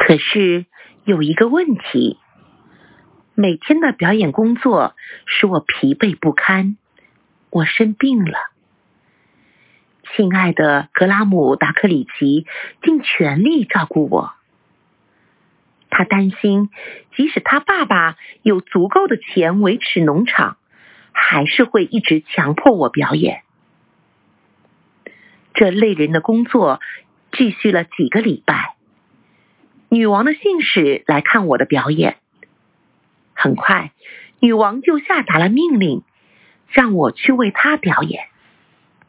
可是有一个问题，每天的表演工作使我疲惫不堪，我生病了。亲爱的格拉姆达克里奇尽全力照顾我。他担心，即使他爸爸有足够的钱维持农场，还是会一直强迫我表演。这累人的工作继续了几个礼拜。女王的信使来看我的表演。很快，女王就下达了命令，让我去为她表演。